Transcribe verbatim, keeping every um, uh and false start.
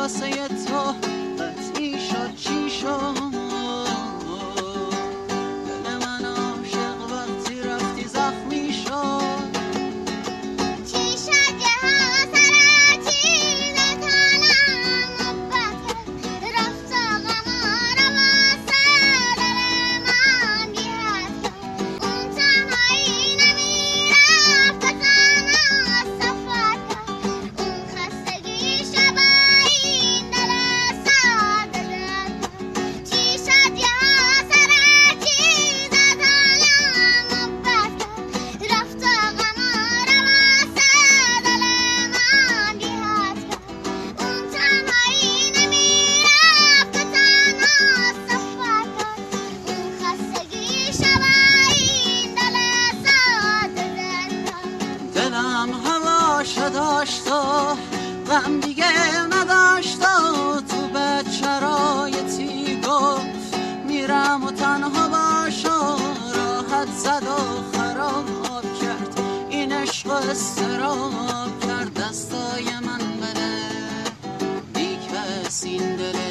واسه تو قطعی شد چی شد دل من عاشق وقتی رفتی زخمی شد چی شد یه حسره چیز تنم محبت رفت غمار واسه دل من بیاد اون تنهایی نمیرفت تنها سفر اون خستگی شب این دل ساده دل چی شد یه حسره چیز تنم محبت رفت غمار واسه دل من بیاد اون تنهایی نمیرفت تنها سفر اون خستگی شب این دل ساده دل دلم هواش داشت و غم دیگه نداشت و تو بد شرایطی گفت میرم و تنها باش و راحت زد و خراب کرد این عشق و استراب کرد دستای من بله بی کس این دل